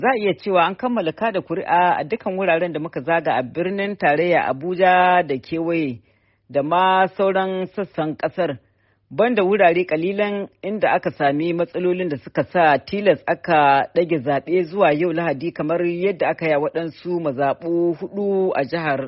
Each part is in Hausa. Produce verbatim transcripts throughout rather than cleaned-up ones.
Za a iya cewa an kammala kada kuri'a a dukkan wuraren da muka zaga a birnin tarayya Abuja da kewaye da ma sauran sassan kasar. Banda wurare kalilan inda aka sami matsalolin da suka sa tilas aka ɗage zaɓe zuwa yau Lahadi kamar yadda aka yi waɗansu mazaɓu hudu a jihar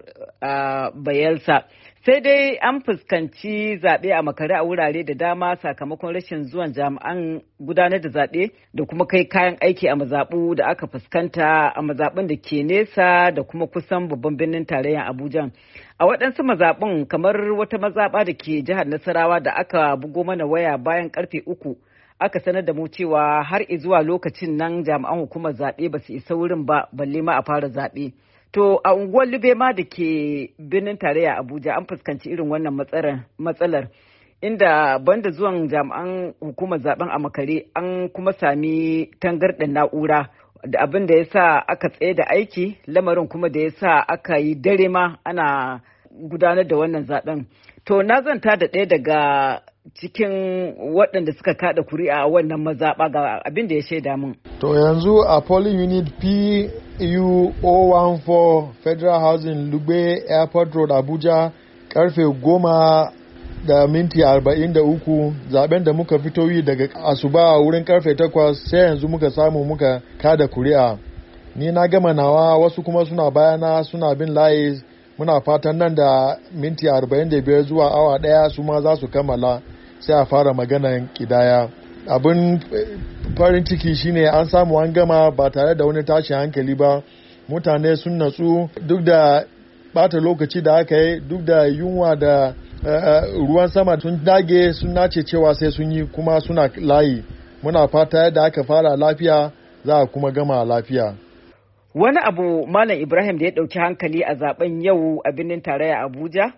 Bayelsa. Sai dai an fuskanci zaɓe a makare a wurare da dama sakamakon rashin zuwan jami'an gudanar da zaɓe da kuma kai kayan aiki a mazaɓu da aka fuskanta a mazaɓun da ke nesa da kuma kusan babban birnin tarayyar Abuja. A waɗansu mazaɓun kamar wata mazaɓa da ke jihar Nasarawa da aka bugo mana waya bayan karfe uku aka sanar da mu cewa har zuwa lokacin nan jami'an hukumar zaɓe ba su isa wurin ba balle ma a fara zaɓe. To a unguwar Lubema da ke birnin tarayya Abuja an fuskanci irin wannan matsalar inda banda zuwan jami'an hukumar zaben a makare an kuma sami tangarɗar na'ura da abin da ya sa aka tsaye da aiki lamarin kuma da ya sa aka yi dare ma ana gudanar da wannan zaben. To na zanta da ɗaya daga cikin waɗanda suka kada kuri'a a wannan mazaɓa ga abin da ya shaida min. To yanzu a polling unit P U zero one four Federal Housing Lugbe Airport Road Abuja karfe goma da minti arba'in da uku zaben da muka fito yi daga asuba wurin karfe takwas sai yanzu muka samu muka kada kuri'a. Ni na gama nawa wasu kuma suna bayana suna bin layi muna fatan nan da minti arba'in da biyar zuwa awa daya su ma za su kammala sai a fara maganan kidaya. Abin farin ciki shine an samu an gama ba tare da wani tashin hankali ba. Mutane sun natsu duk da bata lokaci da aka yi duk da yunwa da uh, ruwan sama sun dage sun nace cewa sai sun yi kuma suna layi. Muna fata yadda aka fara lafiya za a kuma gama lafiya. Wani abu Malam Ibrahim da ya ɗauki hankali a zaben yau a birnin tarayya Abuja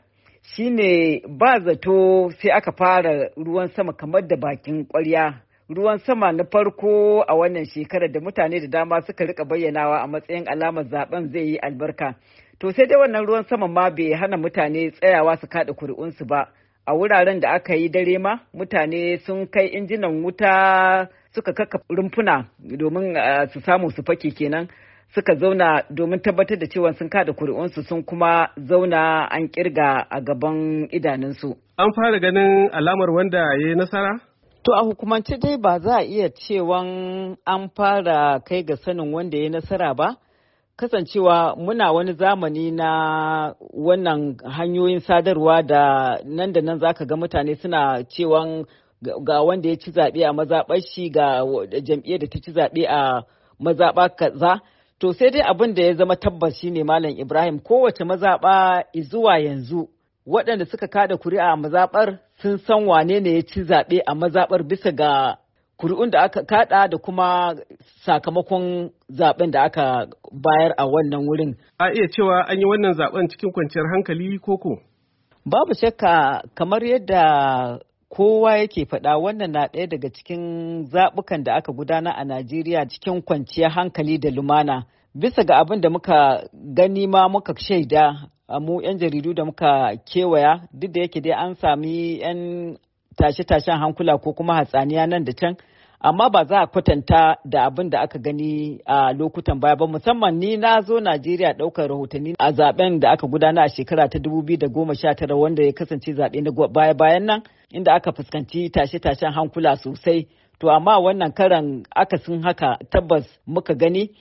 shine ba zato sai aka fara ruwan sama kamar da bakin ƙwarya. Ruwan sama na farko a wannan shekarar da mutane da dama suka rika bayyanawa a matsayin alamar zaben zai yi albarka. To sai dai wannan ruwan sama ma bai hana mutane tsayawa su kada kuri'unsu ba. A wuraren da aka yi dare ma mutane sun kai injinan wuta suka kaka rumfuna domin su samu su fake kenan. Suka zauna domin tabbatar da cewa sun kada kuri'unsu sun kuma zauna an kirga a gaban idanunsu. An fara ganin alamar wanda ya yi nasara? To a hukumance dai ba za a iya cewan an fara kai ga sanin wanda ya yi nasara ba. Kasancewa muna wani zamani na wannan hanyoyin sadarwa da nan da nan zaka ga mutane suna cewan ga wanda ya ci zaɓe a mazaɓar shi ga jam'iyyar da ta ci zaɓe a mazaɓa kaza. To sai dai abin da ya zama tabbas shine Malam Ibrahim kowace mazaɓa zuwa yanzu waɗanda suka kada kuri'a a mazaɓar sun san wane ne ya ci zaɓe a mazaɓar bisa ga kuri'un da aka kada da kuma sakamakon zaɓen da aka bayar a wannan wurin. A iya cewa an yi wannan zaɓen cikin kwanciyar hankali koko? Babu shakka kamar yadda kowa yake faɗa wannan na ɗaya daga cikin zaɓukan da aka gudana a Najeriya cikin kwanciyar hankali da lumana. Bisa ga abin da muka gani ma muka shaida a mu 'yan jaridu da muka kewaya duk da yake dai an sami 'yan tashe-tashen hankula ko kuma hatsaniya nan da can. Amma ba za a kwatanta da abin da aka gani a lokutan baya ba musamman ni na zo Najeriya ɗaukar rahotanni a zaben da aka gudana a shekara ta dubu biyu da goma sha tara wanda ya kasance zaɓe na baya-bayan nan inda aka fuskanci tashe-tashen hankula sosai. To amma wannan karan akasin haka tabbas muka gani